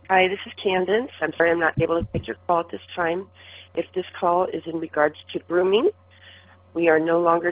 Hi, this is Candace. I'm sorry I'm not able to take your call at this time. If this call is in regards to grooming, we are no longer